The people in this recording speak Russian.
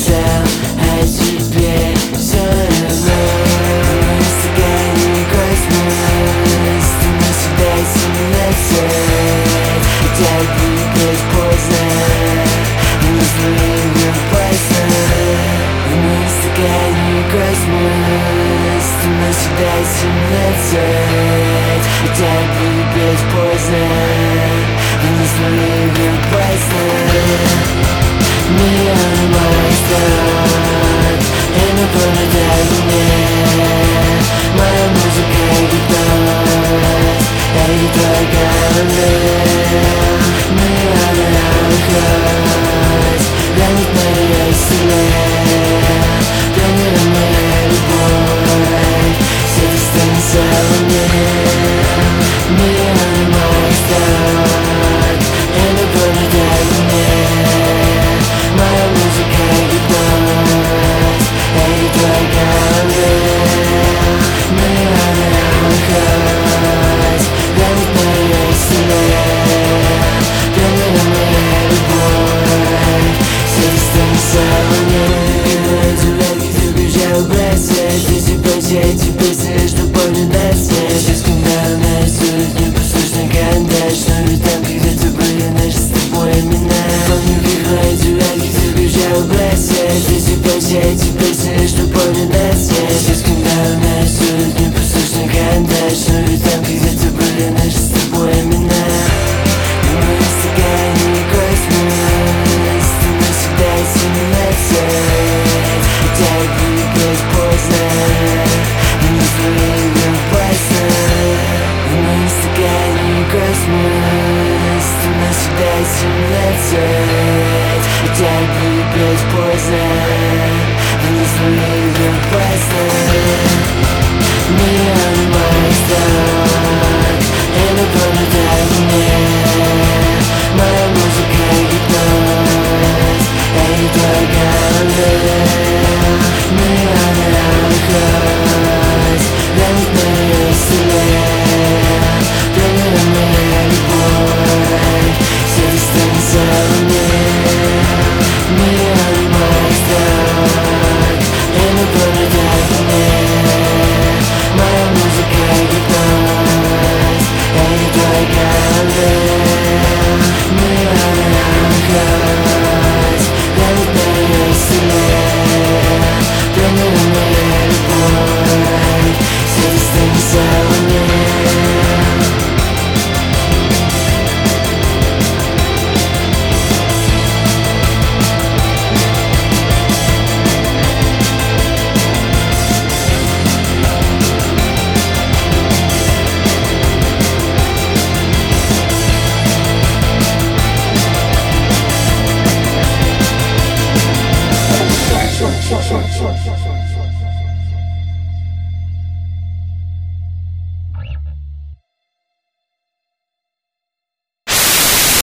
мечтал о тебе все равно. Стакане космос, ты навсегда симуляция. Хотя двигать поздно, но взрывы опасно. В моем стакане космос, ты навсегда симуляция. Хотя двигать поздно, но взрывы опасно. Миллион моих сторон, инопланетяне мне. Моя музыка и гипноз, это твоя голова. Миллионы алых роз, гонит моя вселенная. Планета моя любовь, все дистанция мне. Миллионы моих сторон, инопланетяне мне. Моя музыка и гипноз, это твоя голова. Миллионы алых роз, гонит моя вселенная. Планета моя любовь, все дистанция мне. Дурак, ты бежал бросать, ты себе теперь знаешь, что помню до свет. Сейчас когда нарисует непослушный карандаш, но ведь там когда-то были наши с тобой имена. Помню, как мои дураки, ты бежал бросать, ты себе теперь знаешь, что помню до свет. Сейчас когда нарисует непослушный карандаш, но ведь там когда-то были наши с тобой имена. В моем стакане космос, ты навсегда симуляция. Хотя двигать поздно, но взрывы опасно. В моем стакане космос, ты навсегда симуляция. Хотя двигать поздно, но взрывы опасно. Миллион моих сторон, инопланетяне мне. Моя музыка и гипноз, это твоя голова. Миллионы алых роз, гонит моя вселенная. Планета моя любовь, все дистанция мне. Миллионы моих сторон, инопланетяне мне. Моя музыка и гипноз, это твоя голова. Миллионы алых роз, гонит моя вселенная. Планета моя любовь, все дистанция мне. Short.